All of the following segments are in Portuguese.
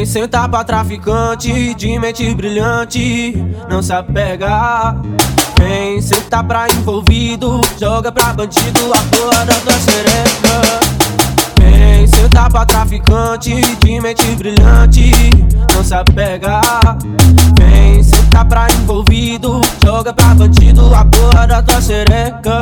Vem sentar pra traficante de mente brilhante, não se apega. Vem sentar pra envolvido, joga pra bandido a porra da tua xereca. Vem sentar pra traficante de mente brilhante, não se apega. Vem sentar pra envolvido, joga pra bandido a porra da tua xereca.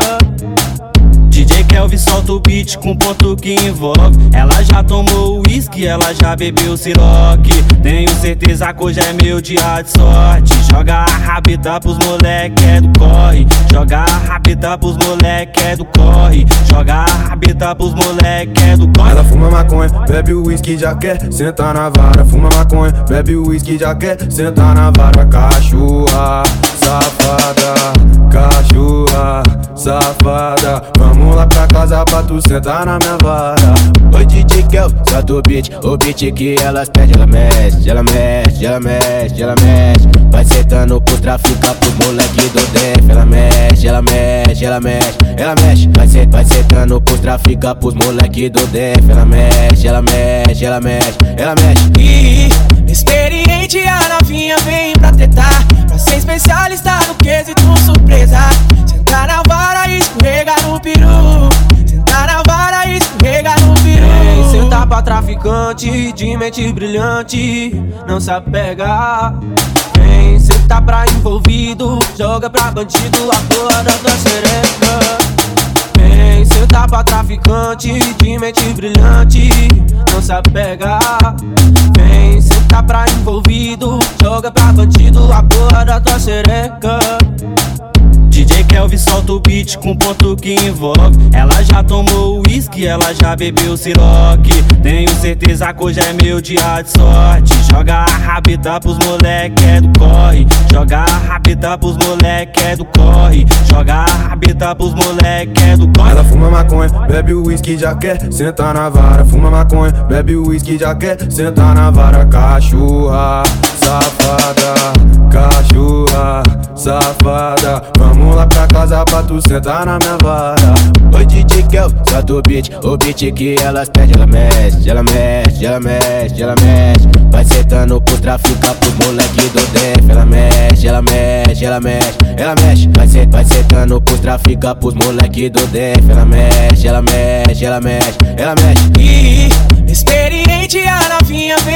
DJ Kelvin solta o beat com ponto que envolve. Ela já tomou uísque, ela já bebeu siroque. Tenho certeza que hoje é meu dia de sorte. Joga a rabita pros moleque, é do corre. Joga a rabita pros moleque, é do corre. Joga a rabita pros moleque, é do corre. Ela fuma maconha, bebe o uísque, já quer sentar na vara. Fuma maconha, bebe o uísque, já quer sentar na vara. Cachorra, safada, cachorra, safada. Vamos lá pra casa pra tu sentar na minha vara. Oi DJ Kelvin, solta o beat que elas pedem. Ela mexe, ela mexe, ela mexe, ela mexe. Vai sentando pro traficar pro moleque do DF. Ela mexe, ela mexe, ela mexe, ela mexe. Vai sentando pro traficar pros moleque do DF. Ela mexe, ela mexe, ela mexe, ela mexe. E experiente a novinha vem pra tretar, pra ser especialista no quesito surpresa. Sentar na vara e escorregar no peru. Sentar na vara e escorregar no peru. Vem sentar pra traficante de mente brilhante, não se apega. Vem sentar pra envolvido, joga pra bandido a porra da tua xereca. Vem sentar pra traficante de mente brilhante, não se apega. Vem sentar pra envolvido, joga pra bandido a porra da tua xereca. DJ Kelvin solta o beat com ponto que envolve. Ela já tomou uísque, ela já bebeu siroque. Tenho certeza que hoje é meu dia de sorte. Joga a rabita pros moleque, é do corre. Joga a rabita pros moleque, é do corre. Joga a rabita pros moleque, é do corre. Ela fuma maconha, bebe o uísque, já quer sentar na vara. Fuma maconha, bebe o uísque, já quer sentar na vara. Cachorra, safada, cachorra, safada. Vamos lá pra casa pra tu sentar na minha vara. Oi DJ Kelvin, solta o beat que elas pedem. Ela mexe, ela mexe, ela mexe, ela mexe. Vai sentando pro traficar pros moleque do DF. Ela mexe, ela mexe, ela mexe, ela mexe. Vai sentando pro traficar pros moleque do DF. Ela mexe, ela mexe, ela mexe, ela mexe. E experiente a novinha vem